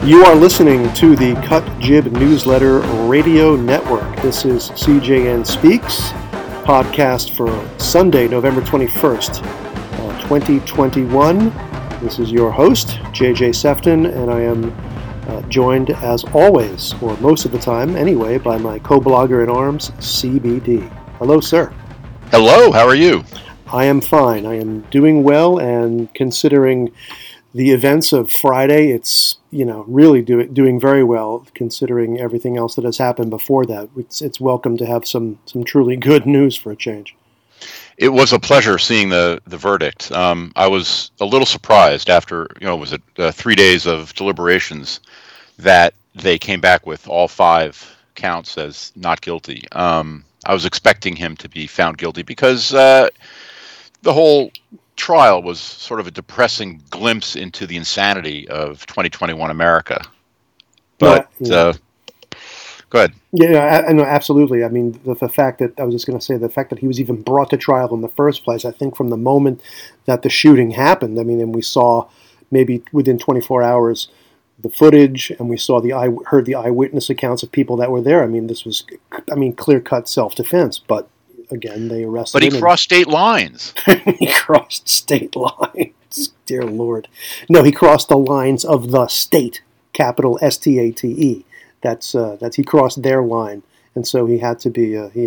You are listening to the Cut Jib Newsletter Radio Network. This is CJN Speaks, podcast for Sunday, November 21st, 2021. This is your host, JJ Sefton, and I am joined, as always, or most of the time anyway, by my co-blogger in arms, CBD. Hello, sir. Hello, how are you? I am fine. I am doing well, and considering the events of Friday, it's really doing very well, considering everything else that has happened before that. It's welcome to have some truly good news for a change. It was a pleasure seeing the verdict. I was a little surprised after, 3 days of deliberations that they came back with all 5 counts as not guilty. I was expecting him to be found guilty because the whole trial was sort of a depressing glimpse into the insanity of 2021 America. But go ahead. Yeah, I know, absolutely. I mean, the fact that, I was just going to say, the fact that he was even brought to trial in the first place, I think from the moment that the shooting happened, and we saw maybe within 24 hours the footage, and we saw heard the eyewitness accounts of people that were there. This was, clear-cut self-defense, but again, they arrested him. But he crossed state lines. He crossed state lines. Dear Lord. No, he crossed the lines of the state, capital STATE. That's he crossed their line, and so he had to be a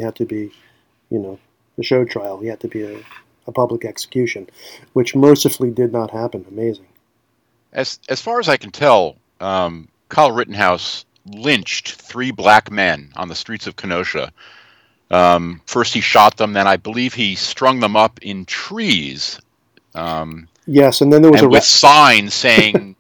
show trial. He had to be a public execution, which mercifully did not happen. Amazing. As far as I can tell, Kyle Rittenhouse lynched 3 black men on the streets of Kenosha. First he shot them, then I believe he strung them up in trees. Yes, and then there was with signs saying,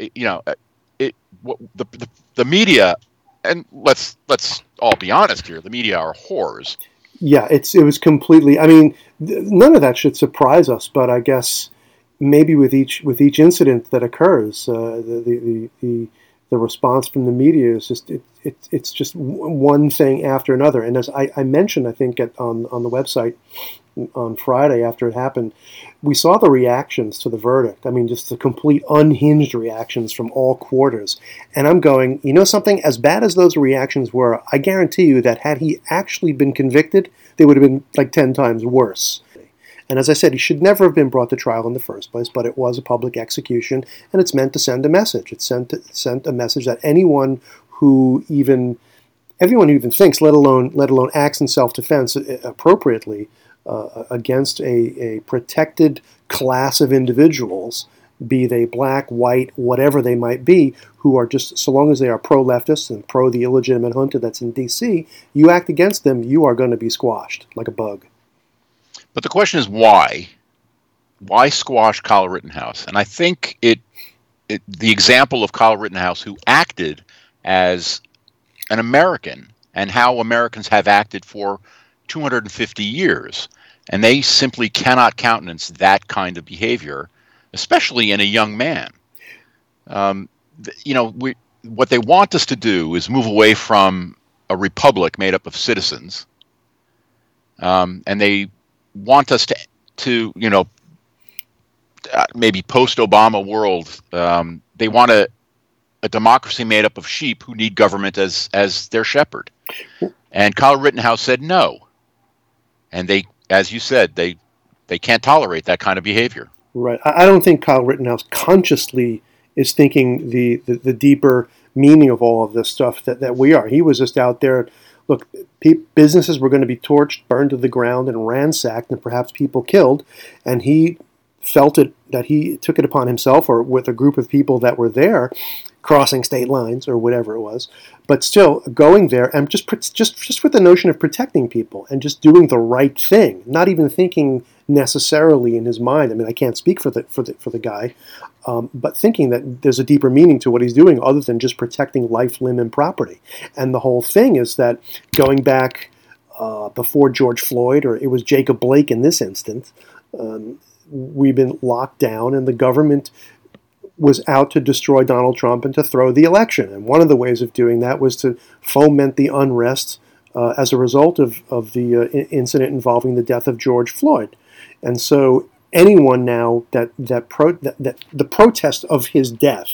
the media, and let's all be honest here, the media are whores. Yeah, it was completely. None of that should surprise us, but I guess maybe with each incident that occurs, the response from the media is just it's just one thing after another. And as I mentioned, I think on the website on Friday after it happened, we saw the reactions to the verdict. Just the complete unhinged reactions from all quarters. And I'm going, something, as bad as those reactions were, I guarantee you that had he actually been convicted, they would have been like 10 times worse. And as I said, he should never have been brought to trial in the first place, but it was a public execution, and it's meant to send a message. It sent a message that everyone who even thinks, let alone acts in self-defense appropriately against a protected class of individuals, be they black, white, whatever they might be, who are just, so long as they are pro-leftist and pro the illegitimate junta that's in D.C., you act against them, you are going to be squashed like a bug. But the question is why? Why squash Kyle Rittenhouse? And I think the example of Kyle Rittenhouse, who acted as an American, and how Americans have acted for 250 years, and they simply cannot countenance that kind of behavior, especially in a young man. What they want us to do is move away from a republic made up of citizens, and they want us to maybe post-Obama world. They want a democracy made up of sheep who need government as their shepherd. And Kyle Rittenhouse said no. And they, as you said, they can't tolerate that kind of behavior. Right. I don't think Kyle Rittenhouse consciously is thinking the deeper meaning of all of this stuff that we are. He was just out there. Look, businesses were going to be torched, burned to the ground, and ransacked, and perhaps people killed. And he felt that he took it upon himself, or with a group of people that were there, crossing state lines or whatever it was, but still going there and just with the notion of protecting people and just doing the right thing, not even thinking necessarily in his mind. I can't speak for the guy, but thinking that there's a deeper meaning to what he's doing other than just protecting life, limb, and property. And the whole thing is that going back before George Floyd, or it was Jacob Blake in this instance, we've been locked down, and the government was out to destroy Donald Trump and to throw the election. And one of the ways of doing that was to foment the unrest as a result of the incident involving the death of George Floyd. And so anyone now that the protest of his death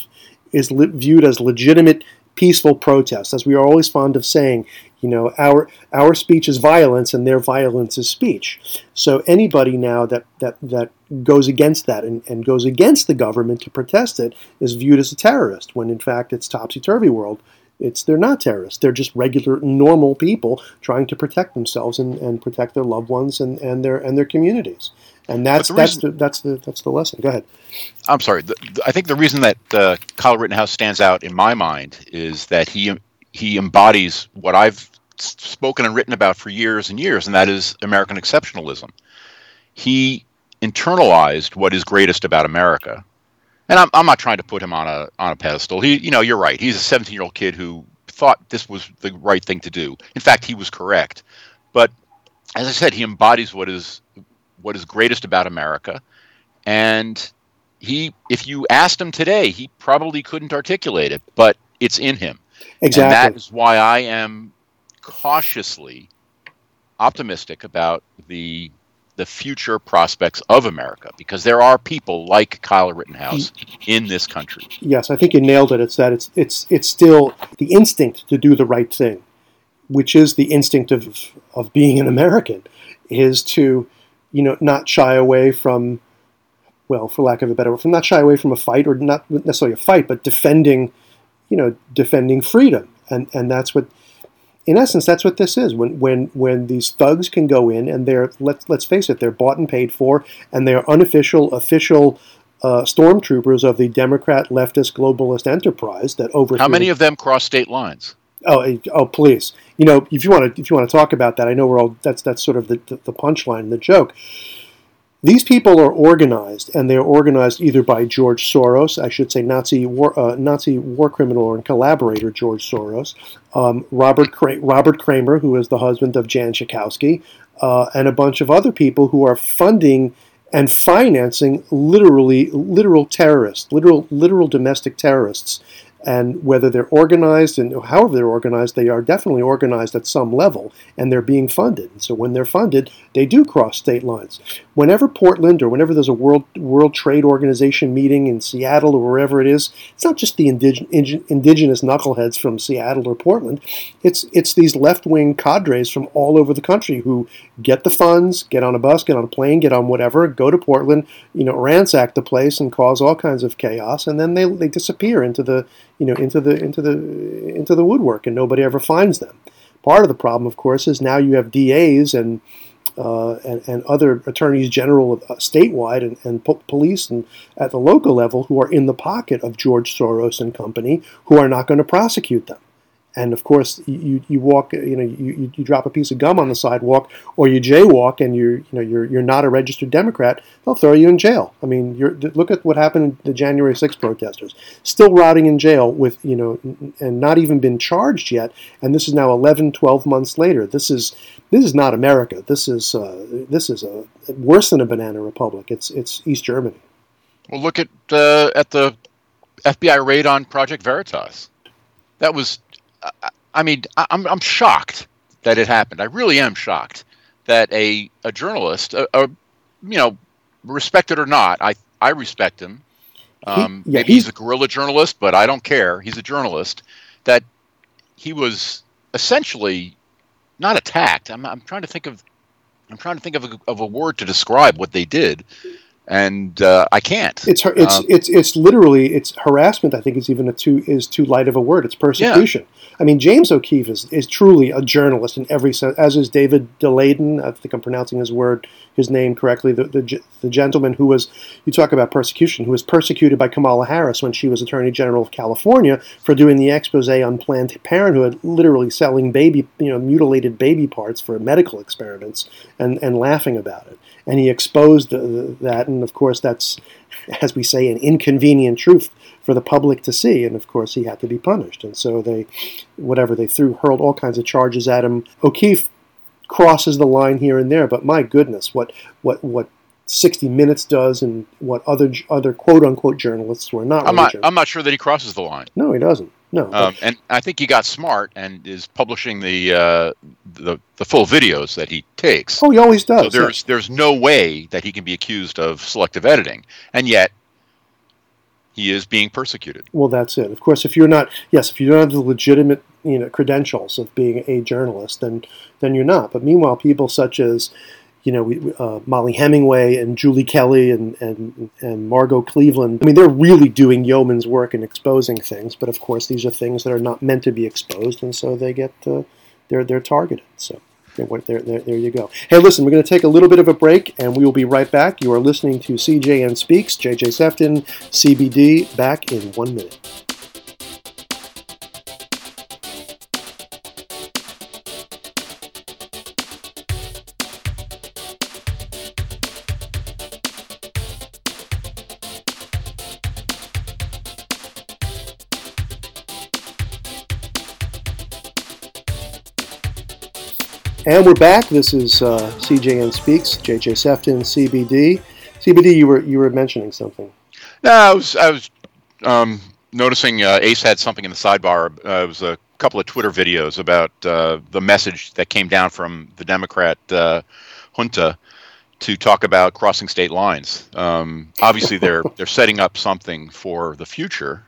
is viewed as legitimate, peaceful protest, as we are always fond of saying. Our speech is violence, and their violence is speech. So anybody now that goes against that and goes against the government to protest it is viewed as a terrorist, when in fact it's topsy-turvy world. They're not terrorists. They're just regular, normal people trying to protect themselves and protect their loved ones and their communities. And that's the lesson. Go ahead. I'm sorry. I think the reason that Kyle Rittenhouse stands out in my mind is that he embodies what I've spoken and written about for years and years, and that is American exceptionalism. He internalized what is greatest about America. And I'm not trying to put him on a pedestal. You're right. He's a 17-year-old kid who thought this was the right thing to do. In fact, he was correct. But as I said, he embodies what is greatest about America. And if you asked him today, he probably couldn't articulate it, but it's in him. Exactly. And that is why I am cautiously optimistic about the future prospects of America, because there are people like Kyle Rittenhouse in this country. Yes, I think you nailed it. It's that it's still the instinct to do the right thing, which is the instinct of being an American, is to not shy away from, well, for lack of a better word, not shy away from a fight, or not necessarily a fight, but defending freedom, and that's what. In essence, that's what this is. When these thugs can go in and they're, let's face it, they're bought and paid for, and they are official stormtroopers of the Democrat leftist globalist enterprise that overthrew. How many of them cross state lines? Oh, please. If you want to talk about that, I know that's sort of the punchline, the joke. These people are organized, and they are organized either by George Soros, I should say Nazi war criminal and collaborator George Soros, Robert Kramer, who is the husband of Jan Schakowsky, and a bunch of other people who are funding and financing literal terrorists, literal domestic terrorists. And whether they're organized and however they're organized, they are definitely organized at some level, and they're being funded. And so when they're funded, they do cross state lines. Whenever Portland, or whenever there's a World Trade Organization meeting in Seattle or wherever it is, it's not just the indigenous knuckleheads from Seattle or Portland. It's these left-wing cadres from all over the country who get the funds, get on a bus, get on a plane, get on whatever, go to Portland, ransack the place and cause all kinds of chaos, and then they disappear into the woodwork, and nobody ever finds them. Part of the problem, of course, is now you have DAs and other attorneys general statewide and police and at the local level who are in the pocket of George Soros and company, who are not going to prosecute them. And of course, you walk, you drop a piece of gum on the sidewalk, or you jaywalk, and you're not a registered Democrat. They'll throw you in jail. I mean, look at what happened to the January 6th protesters, still rotting in jail with and not even been charged yet. And this is now 11, 12 months later. This is not America. This is worse than a banana republic. It's East Germany. Well, look at the FBI raid on Project Veritas. That was. I'm shocked that it happened. I really am shocked that a journalist, respected or not, I respect him. Maybe he's a guerrilla journalist, but I don't care. He's a journalist. That he was essentially not attacked. I'm trying to think of a word to describe what they did. And I can't. It's literally harassment. I think is too light of a word. It's persecution. Yeah. I mean, James O'Keefe is truly a journalist in every sense, as is David Daleiden. I think I'm pronouncing his name correctly. The gentleman who was, you talk about persecution, who was persecuted by Kamala Harris when she was Attorney General of California for doing the expose on Planned Parenthood, literally selling mutilated baby parts for medical experiments and laughing about it. And he exposed that, and of course that's, as we say, an inconvenient truth for the public to see. And of course he had to be punished. And so they hurled all kinds of charges at him. O'Keefe crosses the line here and there, but my goodness, what 60 Minutes does, and what other quote unquote journalists who are not. I'm not sure that he crosses the line. No, he doesn't. No, and I think he got smart and is publishing the full videos that he takes. Oh, he always does. So there's no way that he can be accused of selective editing, and yet he is being persecuted. Well, that's it. Of course, if you don't have the legitimate, credentials of being a journalist, then you're not. But meanwhile, people such as, Molly Hemingway and Julie Kelly and Margot Cleveland, I mean, they're really doing yeoman's work in exposing things. But of course, these are things that are not meant to be exposed, and so they get they're targeted. So. There you go. Hey, listen, we're going to take a little bit of a break, and we will be right back. You are listening to CJN Speaks, JJ Sefton, CBD, back in 1 minute. And we're back. This is CJN Speaks, JJ Sefton, CBD. CBD, you were mentioning something. No, I was noticing Ace had something in the sidebar. It was a couple of Twitter videos about the message that came down from the Democrat junta to talk about crossing state lines. Obviously, they're setting up something for the future.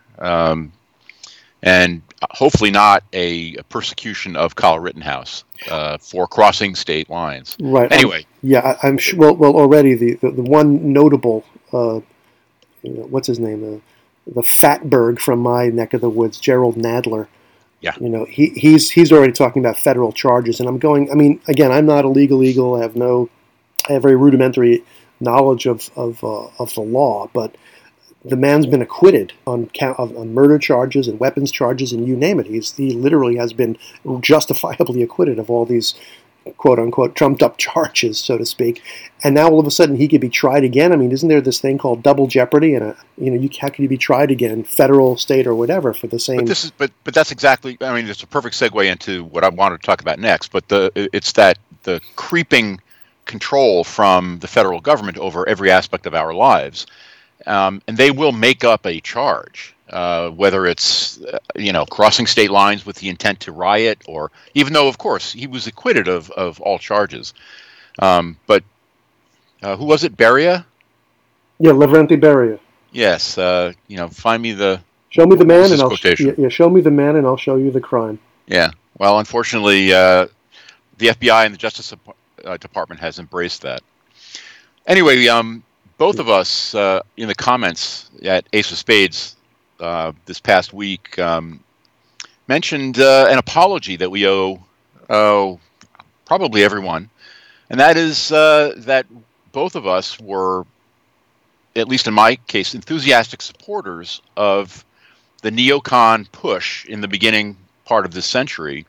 And hopefully not a persecution of Kyle Rittenhouse for crossing state lines. Right. Anyway. I'm sure. Well, already the one notable, what's his name, the Fatberg from my neck of the woods, Gerald Nadler. Yeah. He's already talking about federal charges, and I'm going. I mean, again, I'm not a legal eagle. I have very rudimentary knowledge of the law, but the man's been acquitted on murder charges and weapons charges and you name it. He literally has been justifiably acquitted of all these quote-unquote trumped-up charges, so to speak. And now all of a sudden he could be tried again. I mean, isn't there this thing called double jeopardy? And how can you be tried again, federal, state, or whatever, for the same? But that's exactly. I mean, it's a perfect segue into what I wanted to talk about next. But it's the creeping control from the federal government over every aspect of our lives. And they will make up a charge, whether it's crossing state lines with the intent to riot, or even though, of course, he was acquitted of all charges. But who was it? Beria? Yeah, Lavrenti Beria. Yes. Find me the. Show me the man, and show me the man, and I'll show you the crime. Yeah. Well, unfortunately, the FBI and the Justice Department has embraced that. Anyway, both of us in the comments at Ace of Spades this past week mentioned an apology that we owe probably everyone, and that is that both of us were, at least in my case, enthusiastic supporters of the neocon push in the beginning part of this century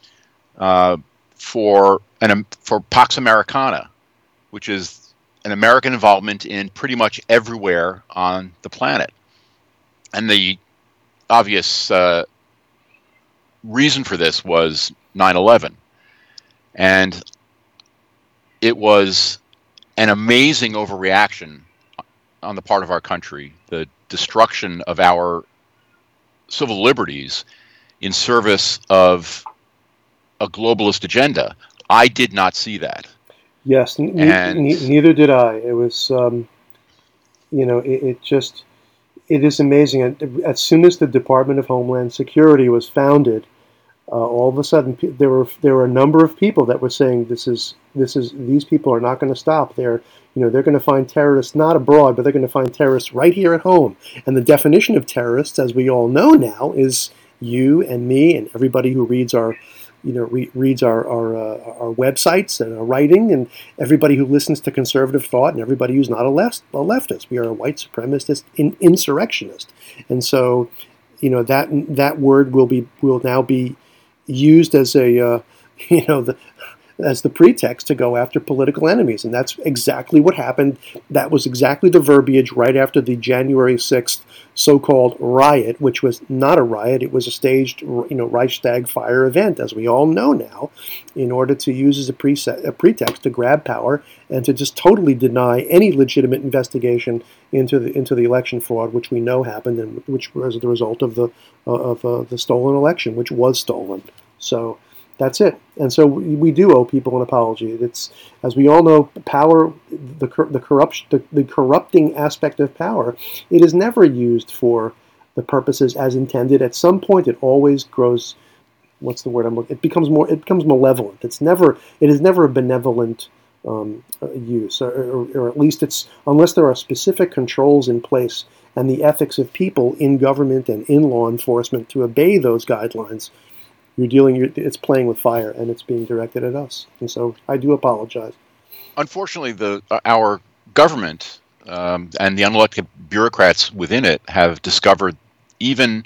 for Pax Americana, which is an American involvement in pretty much everywhere on the planet. And the obvious reason for this was 9/11. And it was an amazing overreaction on the part of our country, the destruction of our civil liberties in service of a globalist agenda. I did not see that. Yes, neither did I. It was, it is amazing. As soon as the Department of Homeland Security was founded, all of a sudden there were a number of people that were saying these people are not going to stop. They're going to find terrorists not abroad, but they're going to find terrorists right here at home. And the definition of terrorists, as we all know now, is you and me and everybody who reads our reads our websites and our writing, and everybody who listens to conservative thought, and everybody who's not a leftist. We are a white supremacist insurrectionist, and so that word will now be used as a as the pretext to go after political enemies, and that's exactly what happened. That was exactly the verbiage right after the January 6th so-called riot, which was not a riot. It was a staged, Reichstag fire event, as we all know now, in order to use as a pretext to grab power and to just totally deny any legitimate investigation into the election fraud, which we know happened, and which was the result of the stolen election, which was stolen. So That's it. And so we do owe people an apology. It's, as we all know, power, the corrupting aspect of power, it is never used for the purposes as intended. At some point, it always grows. What's the word I'm looking? It becomes malevolent. It is never a benevolent use, or at least it's, unless there are specific controls in place and the ethics of people in government and in law enforcement to obey those guidelines. It's playing with fire, and it's being directed at us. And so I do apologize. Unfortunately, our government and the unelected bureaucrats within it have discovered even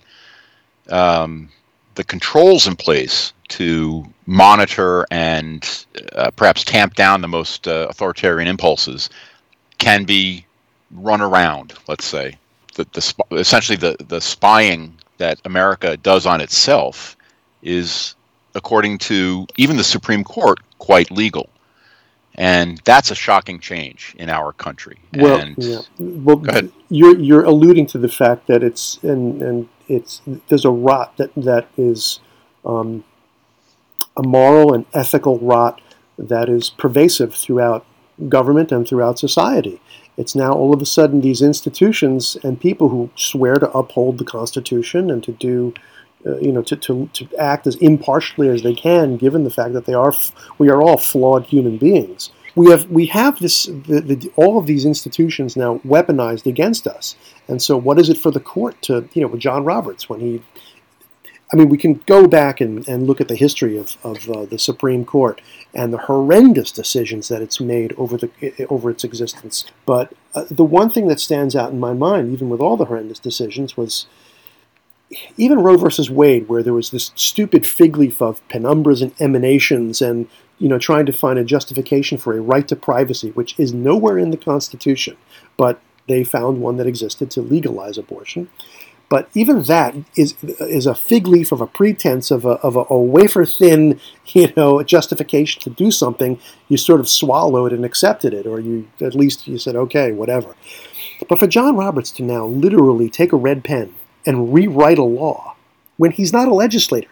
the controls in place to monitor and perhaps tamp down the most authoritarian impulses can be run around, let's say. Essentially the spying that America does on itself is, according to even the Supreme Court, quite legal. And that's a shocking change in our country. Well, Well, go ahead. You're alluding to the fact that there's a rot that is a moral and ethical rot that is pervasive throughout government and throughout society. It's now all of a sudden these institutions and people who swear to uphold the Constitution and to do, to act as impartially as they can, given the fact that we are all flawed human beings. We have this all of these institutions now weaponized against us, and so what is it for the court to, with John Roberts we can go back and look at the history of the Supreme Court and the horrendous decisions that it's made over its existence. But the one thing that stands out in my mind, even with all the horrendous decisions, was even Roe versus Wade, where there was this stupid fig leaf of penumbras and emanations and trying to find a justification for a right to privacy, which is nowhere in the Constitution, but they found one that existed to legalize abortion. But even that is a fig leaf of a pretense of a wafer thin, justification to do something. You sort of swallowed and accepted it, or you said, okay, whatever. But for John Roberts to now literally take a red pen and rewrite a law, when he's not a legislator,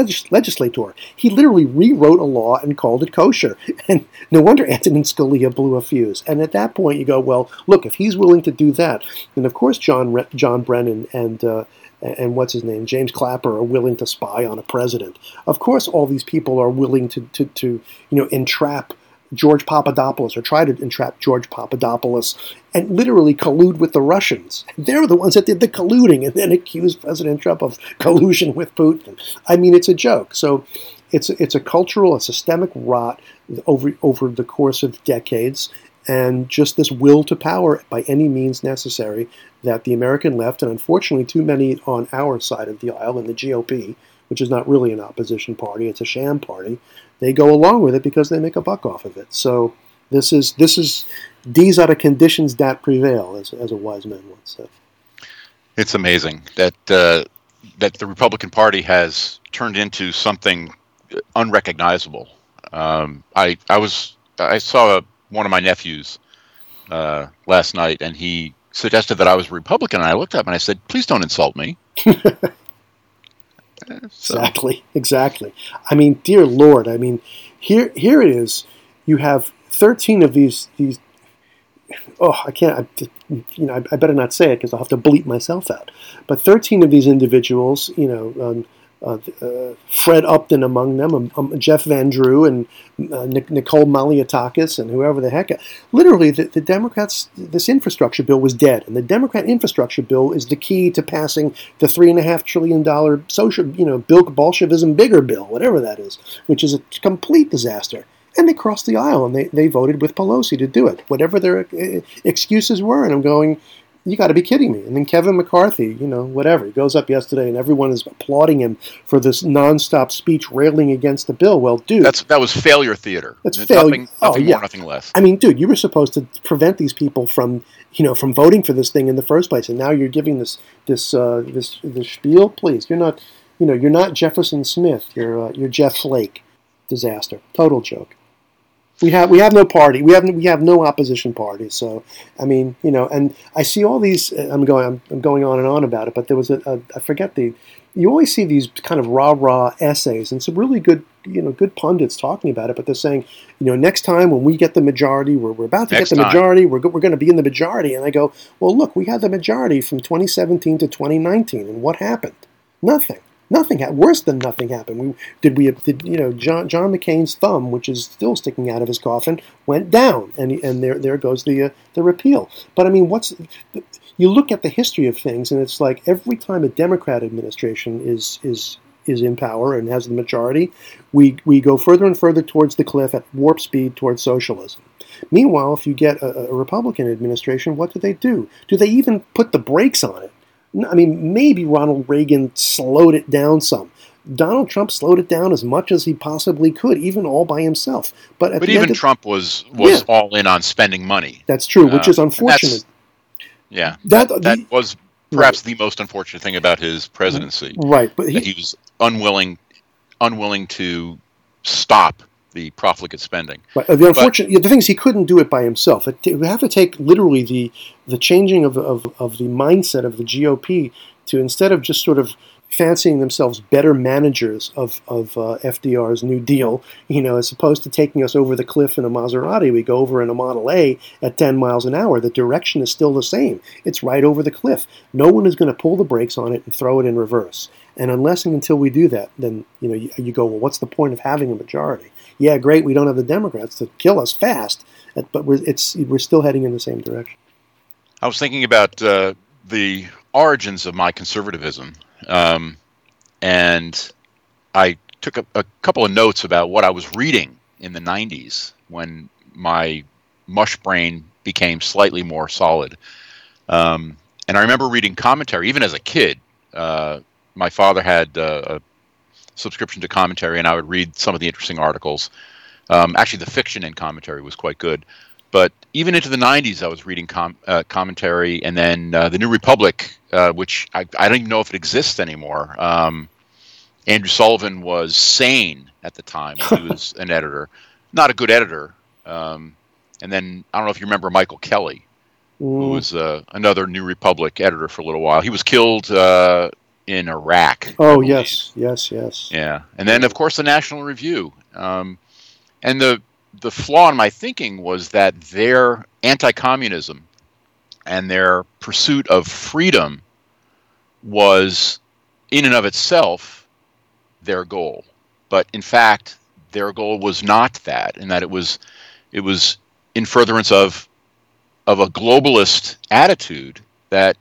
he literally rewrote a law and called it kosher. And no wonder Antonin Scalia blew a fuse. And at that point, you go, well, look, if he's willing to do that, then of course John Brennan and what's his name, James Clapper, are willing to spy on a president. Of course, all these people are willing to entrap George Papadopoulos, or try to entrap George Papadopoulos, and literally collude with the Russians. They're the ones that did the colluding and then accused President Trump of collusion with Putin. It's a joke. So it's a cultural, a systemic rot over the course of decades, and just this will to power by any means necessary that the American left, and unfortunately too many on our side of the aisle in the GOP, which is not really an opposition party, it's a sham party, they go along with it because they make a buck off of it. So this is these are the conditions that prevail, as a wise man once said. It's amazing that the Republican Party has turned into something unrecognizable. I saw one of my nephews last night, and he suggested that I was a Republican, and I looked up and I said, "Please don't insult me." Exactly. Dear Lord. Here it is. You have 13 of these. Oh, I can't. I better not say it because I'll have to bleep myself out. But 13 of these individuals, Fred Upton among them, Jeff Van Drew and Nicole Malliotakis and whoever the heck. Literally, the Democrats, this infrastructure bill was dead. And the Democrat infrastructure bill is the key to passing the $3.5 trillion social, Bolshevism bigger bill, whatever that is, which is a complete disaster. And they crossed the aisle and they voted with Pelosi to do it, whatever their excuses were. And I'm going, you got to be kidding me. And then Kevin McCarthy, whatever. He goes up yesterday and everyone is applauding him for this nonstop speech railing against the bill. Well, dude. That was failure theater. That's failure. Nothing more, nothing less. Dude, you were supposed to prevent these people from voting for this thing in the first place. And now you're giving this spiel? Please. You're not Jefferson Smith. You're Jeff Flake. Disaster. Total joke. We have no party. We have no opposition party. So and I see all these. I'm going on and on about it. But there was I forget the you always see these kind of rah-rah essays and some really good, good pundits talking about it, but they're saying, next time when we get the majority, we're about to get the majority, we're going to be in the majority. And I go, well, look, we had the majority from 2017 to 2019, and what happened? Nothing. Nothing happened. Worse than nothing happened. John McCain's thumb, which is still sticking out of his coffin, went down, and there goes the repeal. But I mean, you look at the history of things, and it's like every time a Democrat administration is in power and has the majority, we go further and further towards the cliff at warp speed towards socialism. Meanwhile, if you get a Republican administration, what do? Do they even put the brakes on it? I mean, maybe Ronald Reagan slowed it down some. Donald Trump slowed it down as much as he possibly could, even all by himself. But even Trump was all in on spending money. That's true, which is unfortunate. That was perhaps the most unfortunate thing about his presidency. Right, but he was unwilling to stop the profligate spending. Right. The thing is, he couldn't do it by himself. It would have to take literally the changing of the mindset of the GOP to, instead of just sort of fancying themselves better managers of FDR's New Deal, as opposed to taking us over the cliff in a Maserati, we go over in a Model A at 10 miles an hour. The direction is still the same. It's right over the cliff. No one is going to pull the brakes on it and throw it in reverse. And unless and until we do that, then you go, well, what's the point of having a majority? Yeah, great, we don't have the Democrats to kill us fast, but we're still heading in the same direction. I was thinking about the origins of my conservatism. And I took a couple of notes about what I was reading in the 90s when my mush brain became slightly more solid. And I remember reading commentary, even as a kid. My father had a subscription to commentary, and I would read some of the interesting articles. Actually, the fiction in commentary was quite good. But even into the 90s, I was reading commentary, and then the New Republic, which I don't even know if it exists anymore. Andrew Sullivan was sane at the time when he was an editor. Not a good editor. And then, I don't know if you remember Michael Kelly, who was another New Republic editor for a little while. He was killed in Iraq. Oh, yes. Yeah. And then, of course, the National Review. And the flaw in my thinking was that their anti-communism and their pursuit of freedom was, in and of itself, their goal. But in fact, their goal was not that, and that it was in furtherance of a globalist attitude that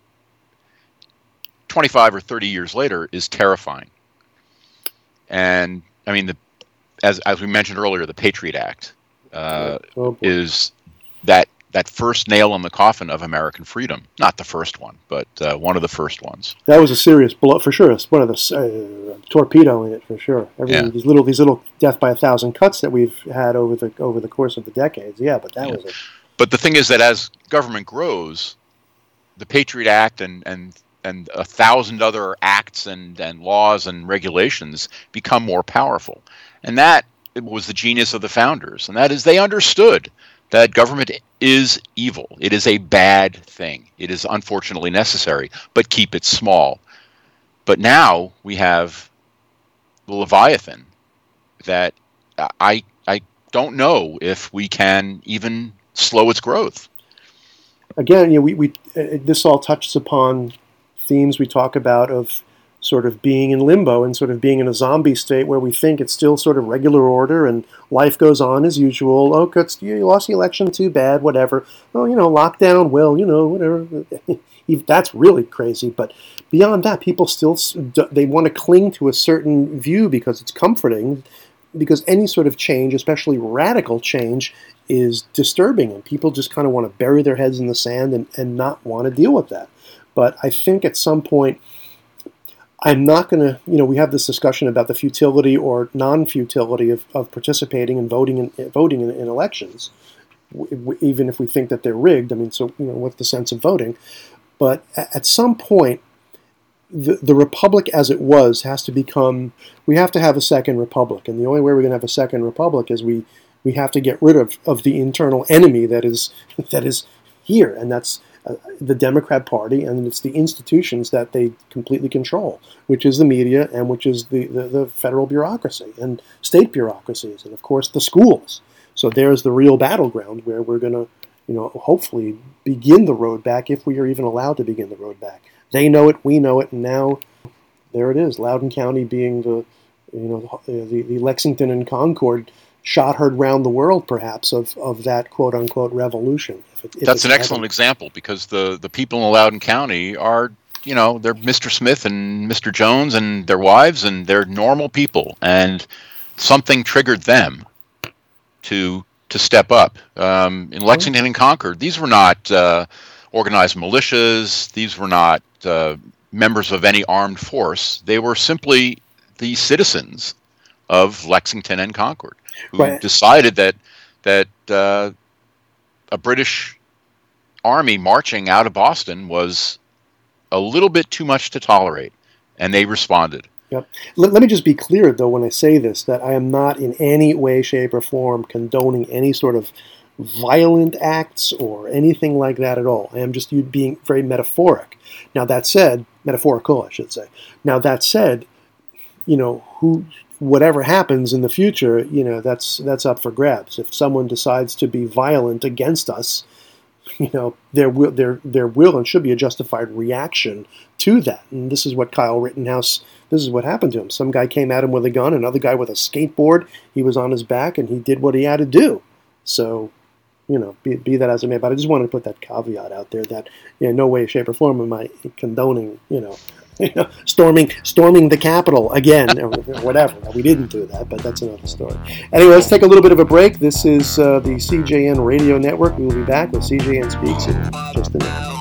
25 or 30 years later is terrifying. And I mean, as we mentioned earlier, the Patriot Act is that first nail in the coffin of American freedom. Not the first one, but one of the first ones. That was a serious blow for sure. It's one of the torpedo in it for sure. These little death by 1,000 cuts that we've had over the course of the decades. Yeah, but that was it. But the thing is that as government grows, the Patriot Act and 1,000 other acts and laws and regulations become more powerful. And that was the genius of the founders. And that is, they understood that government is evil. It is a bad thing. It is unfortunately necessary, but keep it small. But now we have the Leviathan that I don't know if we can even slow its growth. Again, we this all touches upon themes we talk about of sort of being in limbo and sort of being in a zombie state where we think it's still sort of regular order and life goes on as usual. Oh, you lost the election, too bad, whatever. Oh, lockdown, well, whatever. That's really crazy. But beyond that, people still, they want to cling to a certain view because it's comforting, because any sort of change, especially radical change, is disturbing, and people just kind of want to bury their heads in the sand and not want to deal with that. But I think at some point, I'm not going to, we have this discussion about the futility or non-futility of participating and voting in elections, even if we think that they're rigged. I mean, so, what's the sense of voting? But at some point, the republic as it was has to become, we have to have a second republic. And the only way we're going to have a second republic is we have to get rid of the internal enemy that is here. And that's the Democrat Party, and it's the institutions that they completely control, which is the media and which is the federal bureaucracy and state bureaucracies, and of course the schools. So there's the real battleground where we're going to, hopefully begin the road back, if we are even allowed to begin the road back. They know it, we know it, and now there it is. Loudoun County being the Lexington and Concord shot heard round the world, perhaps, of that quote unquote revolution. That's an excellent example, because the people in Loudoun County are, they're Mr. Smith and Mr. Jones and their wives, and they're normal people, and something triggered them to step up. In Lexington and Concord, these were not organized militias. These were not members of any armed force. They were simply the citizens of Lexington and Concord who decided that a British army marching out of Boston was a little bit too much to tolerate, and they responded. Yep. Let me just be clear, though, when I say this, that I am not in any way, shape, or form condoning any sort of violent acts or anything like that at all. I am just being very metaphoric. Now, that said, metaphorical, I should say. Now, that said, whatever happens in the future, that's up for grabs. If someone decides to be violent against us, there will and should be a justified reaction to that. And this is what Kyle Rittenhouse, this is what happened to him. Some guy came at him with a gun, another guy with a skateboard. He was on his back, and he did what he had to do. So, be that as it may. But I just wanted to put that caveat out there that, no way, shape, or form am I condoning, storming the Capitol again, or whatever. Now, we didn't do that, but that's another story. Anyway, let's take a little bit of a break. This is the CJN Radio Network. We will be back with CJN Speaks in just a minute.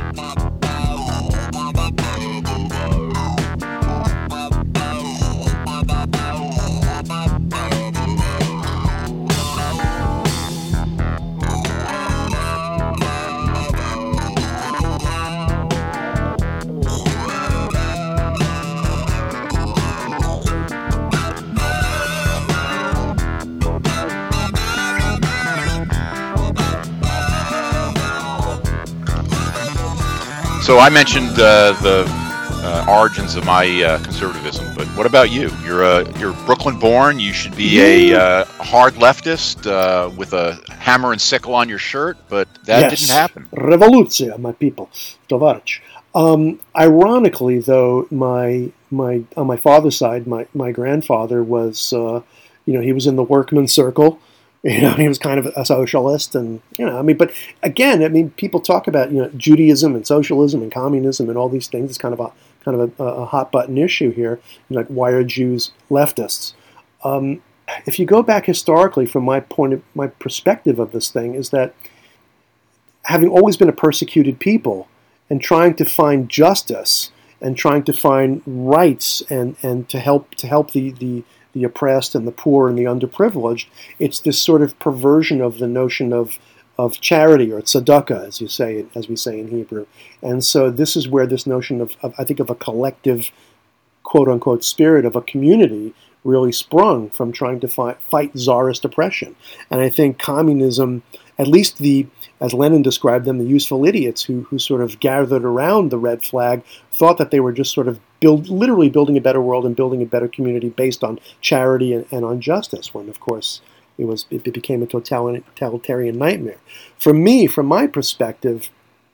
So I mentioned the origins of my conservatism, but what about you? You're Brooklyn-born. You should be a hard leftist with a hammer and sickle on your shirt, but that didn't happen. Revoluция, my people, tovarich. Ironically, though, my on my father's side, my grandfather was, he was in the workman's circle. He was kind of a socialist, and but again, people talk about Judaism and socialism and communism and all these things. It's kind of a hot button issue here. Like, why are Jews leftists? If you go back historically, from my perspective of this thing is that, having always been a persecuted people and trying to find justice and trying to find rights and to help the oppressed and the poor and the underprivileged, it's this sort of perversion of the notion of charity, or tzedakah, as we say in Hebrew. And so this is where this notion of I think of a collective, quote unquote, spirit of a community really sprung from trying to fight czarist oppression. And I think communism, at least as Lenin described them, the useful idiots who sort of gathered around the red flag, thought that they were just sort of literally building a better world and building a better community based on charity and on justice, when of course it became a totalitarian nightmare. For me, from my perspective,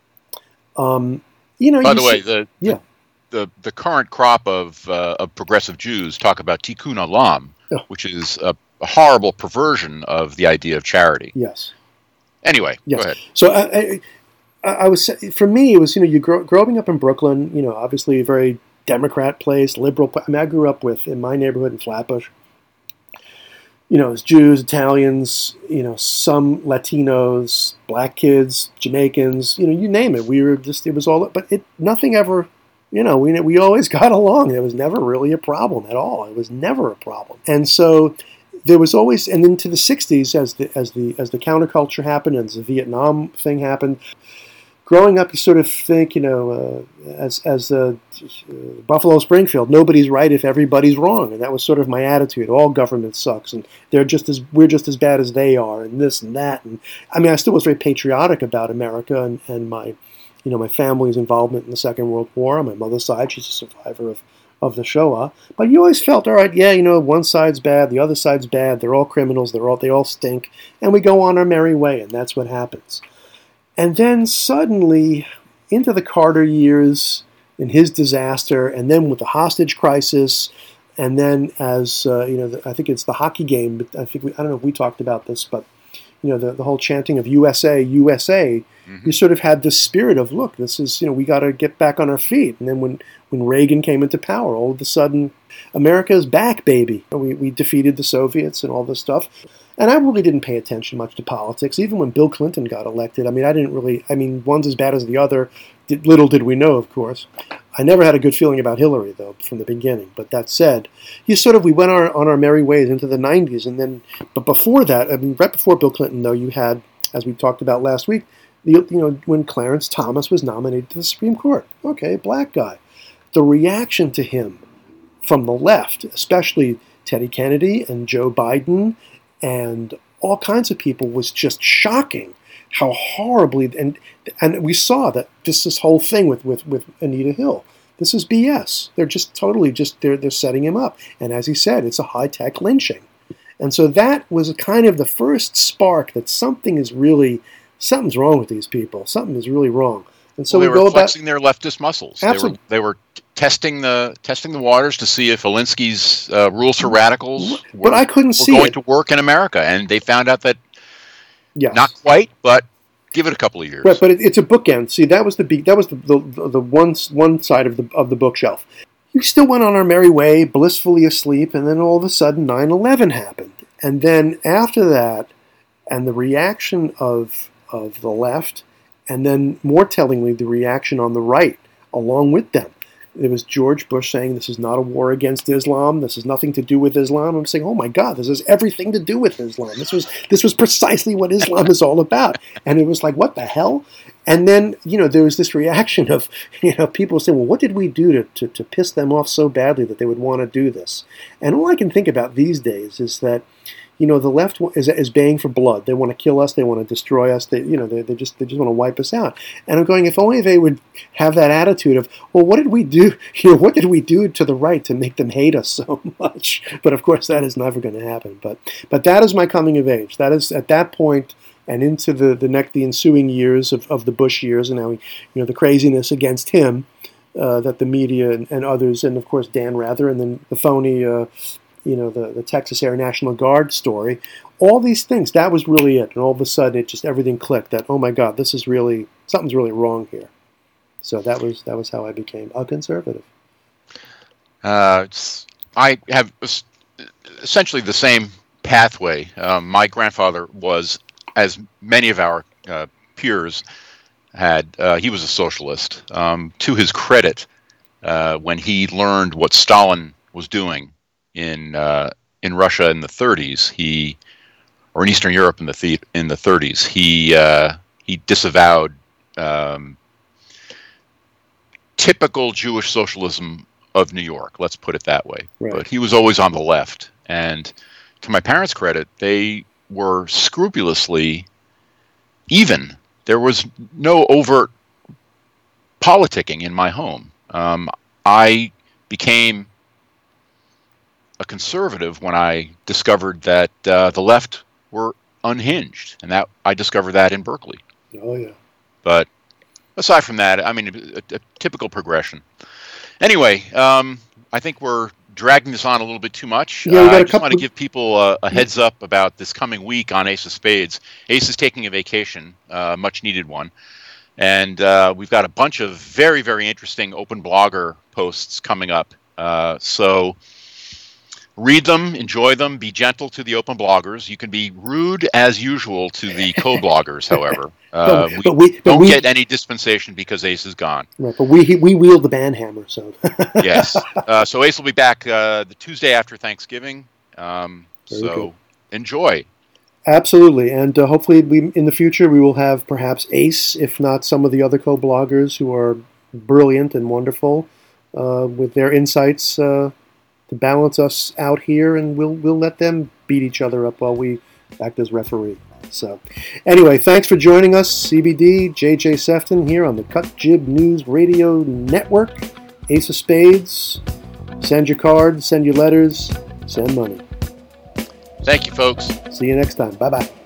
By the way, the current crop of progressive Jews talk about tikkun olam, which is a horrible perversion of the idea of charity. Yes. Anyway, yes. Go ahead. So I was, for me, it was, you growing up in Brooklyn, obviously a very Democrat place, liberal. I grew up in my neighborhood in Flatbush. It's Jews, Italians, some Latinos, black kids, Jamaicans, you name it. It was all, but nothing ever, we always got along. There was never really a problem at all. It was never a problem. And so there was always, and into the 60s, as the counterculture happened and as the Vietnam thing happened, growing up, you sort of think, as Buffalo Springfield, nobody's right if everybody's wrong, and that was sort of my attitude. All government sucks, and we're just as bad as they are, and this and that. And I still was very patriotic about America and my my family's involvement in the Second World War. On my mother's side, she's a survivor of the Shoah. But you always felt, all right, yeah, one side's bad, the other side's bad. They're all criminals. They all stink, and we go on our merry way, and that's what happens. And then suddenly, into the Carter years, in his disaster, and then with the hostage crisis, and then as I think it's the hockey game. But I don't know if we talked about this, but the whole chanting of USA, USA. You sort of had this spirit of, look, this is, we got to get back on our feet. And then when Reagan came into power, all of a sudden, America is back, baby. We defeated the Soviets and all this stuff. And I really didn't pay attention much to politics, even when Bill Clinton got elected. One's as bad as the other. Little did we know, of course. I never had a good feeling about Hillary, though, from the beginning. But that said, we went on our merry ways into the 90s. But before that, right before Bill Clinton, though, you had, as we talked about last week, when Clarence Thomas was nominated to the Supreme Court. Okay, black guy. The reaction to him from the left, especially Teddy Kennedy and Joe Biden and all kinds of people, was just shocking. How horribly, and we saw that this whole thing with Anita Hill. This is BS. They're just totally they're setting him up. And as he said, it's a high-tech lynching. And so that was kind of the first spark that something's wrong with these people. Something is really wrong. And so they were flexing their leftist muscles. Absolutely. They were testing the waters to see if Alinsky's rules for radicals were going to work in America, and they found out that not quite, but give it a couple of years. Right, but it's a bookend. See, that was the one side of the bookshelf. We still went on our merry way, blissfully asleep, and then all of a sudden 9/11 happened. And then after that, and the reaction of the left, and then more tellingly, the reaction on the right along with them. It was George Bush saying, this is not a war against Islam. This has nothing to do with Islam. I'm saying, oh my God, this has everything to do with Islam. This was precisely what Islam is all about. And it was like, what the hell? And then, there was this reaction of, people saying, well, what did we do to piss them off so badly that they would want to do this? And all I can think about these days is that, the left is baying for blood. They want to kill us. They want to destroy us. They just want to wipe us out. And I'm going, if only they would have that attitude of, well, what did we do? What did we do to the right to make them hate us so much? But of course, that is never going to happen. But that is my coming of age. That is at that point and into the ensuing years of the Bush years, and now the craziness against him that the media and others, and of course Dan Rather, and then the phony. The Texas Air National Guard story, all these things, that was really it. And all of a sudden, everything clicked that, oh my God, something's really wrong here. So that was how I became a conservative. I have essentially the same pathway. My grandfather was, as many of our peers had, he was a socialist. To his credit, when he learned what Stalin was doing in Russia in the 30s, or in Eastern Europe in the 30s, he disavowed typical Jewish socialism of New York. Let's put it that way. Right. But he was always on the left, and to my parents' credit, they were scrupulously even. There was no overt politicking in my home. I became a conservative when I discovered that the left were unhinged, and that I discovered that in Berkeley. Oh yeah. But aside from that, a typical progression. Anyway, I think we're dragging this on a little bit too much. Yeah, I just want to give people a heads up about this coming week on Ace of Spades. Ace is taking a vacation, much needed one. And we've got a bunch of very, very interesting open blogger posts coming up. So read them, enjoy them, be gentle to the open bloggers. You can be rude as usual to the co-bloggers, however. We don't get any dispensation because Ace is gone. Right, but we wield the banhammer, so. Yes. So Ace will be back the Tuesday after Thanksgiving. So enjoy. Absolutely, and hopefully in the future we will have perhaps Ace, if not some of the other co-bloggers who are brilliant and wonderful with their insights to balance us out here, and we'll let them beat each other up while we act as referee. So, anyway, thanks for joining us, CBD, JJ Sefton here on the Cut Jib News Radio Network. Ace of Spades. Send your cards, send your letters, send money. Thank you, folks. See you next time. Bye-bye.